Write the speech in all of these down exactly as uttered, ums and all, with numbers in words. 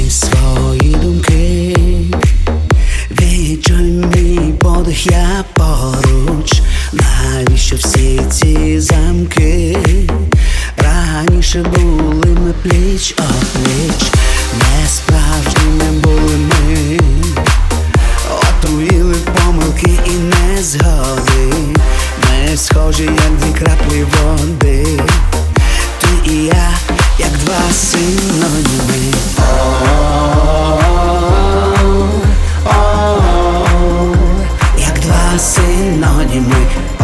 свої думки, відчуй мій подих, я поруч. Навіщо всі ці замки? Раніше були ми пліч-о-пліч, не справжніми були ми, отруїли помилки і незгоди. Ми схожі, як дві краплі води, ти і я, як два синоніми. О-о-о, як два синоніми.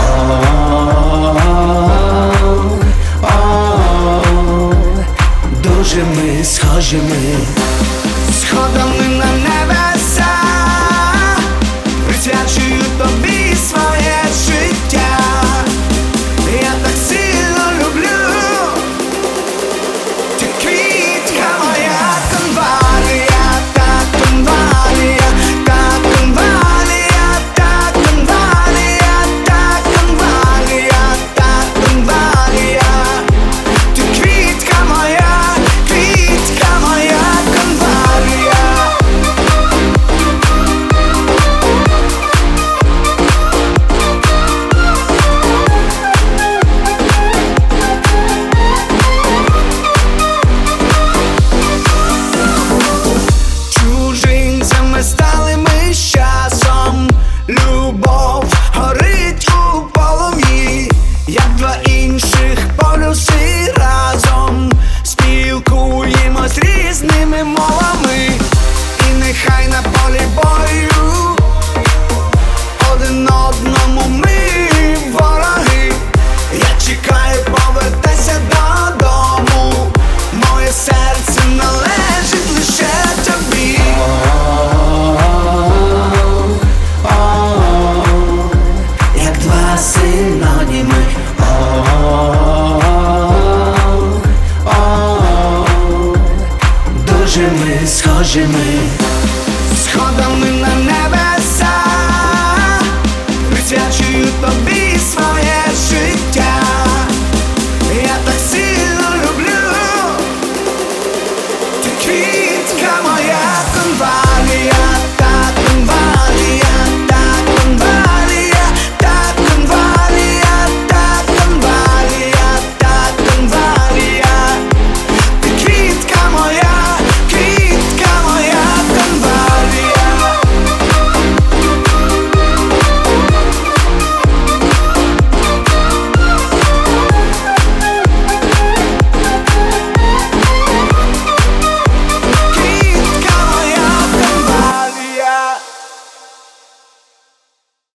О-о-о, дуже ми схожі ми. Сходами на небеса присвячую тобі своє життя. Я так сильно люблю, ти квітка моя, конвалія, та конвалія, та конвалія, та конвалія, та конвалія, та конвалія. Ти квітка моя, квітка моя, конвалія. Чужинцями стали ми з часом, любов горить у полум'ї, як два інших полюси разом. Спілкуємось різними мовами, і нехай на полі бою один одному ми вороги. Я чекаю, повертайся додому, моє серце належить лише тобі. Як два синоніми. Дуже ми схожі ми.